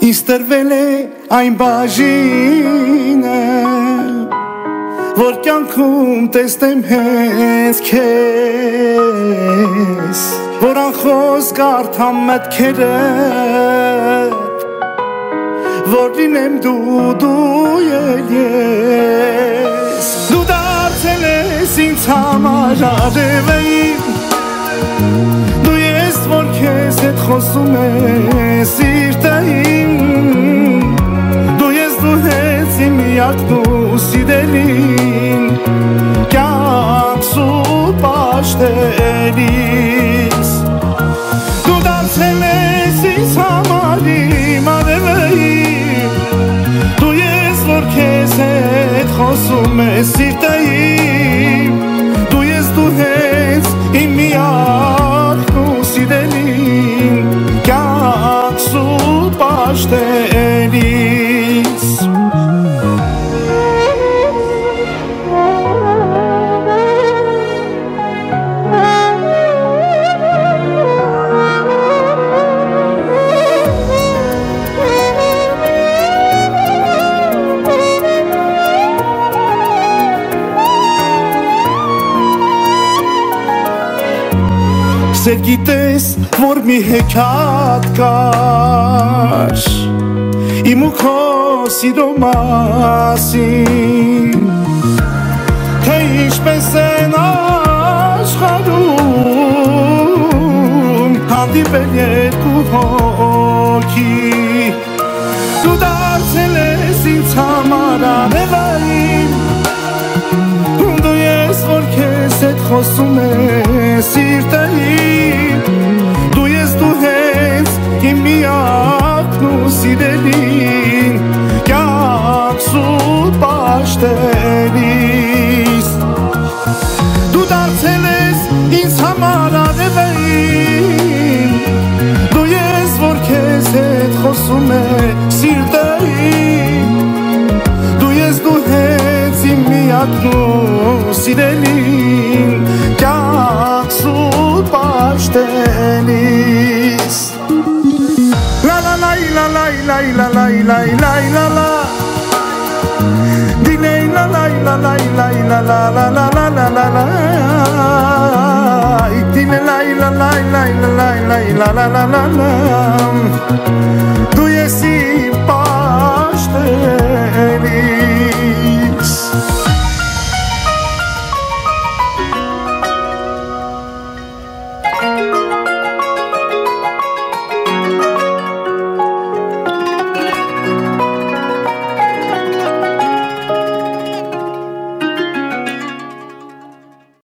Իստրվել է այն բաժինը որ կյանքում տեսնեմ հենց քեզ որ անխոս կարդամ մտքերը որ լինեմ դու և ես դու դարձել ես ինձ համար արևը իմ դու ես որ քեզ հետ խոսում ես սիրտը իմ դու ես դու ես իմ միակն ու սիրելին կյանքս ու պաշտելիս դու դարձել ես ինձ համար իմ արևը իմ դու ես որ քեզ հետ խոսում ես սիրտը իմ դու ես դու ես իմ միակն ու սիրելին կյանքս ու պաշտելիս Սեր գիտես, որ մի հեքիաթ կար Իմ ու քո սիրո մասին Թե ինչպես են աշխարհում Հանդիպել երկու հոգի Դու դարձել ես ինձ համար արևային Դու ես որ քեզ հետ խոսում ես սիրտը իմ Դու ես դու ես իմ միակն ու սիրելին կյանքս ու պաշտելիս Դու դարձել ես ինձ համար արևը իմ Դու ես որ քեզ հետ խոսում ես սիրտը իմ Դու ես դու ես իմ միակն ու սիրելին կյանքս ու պաշտելիս La la la la la la la la la la la la Dinay la la la la la la la la la la la la la Dinay la la la la la la la la la la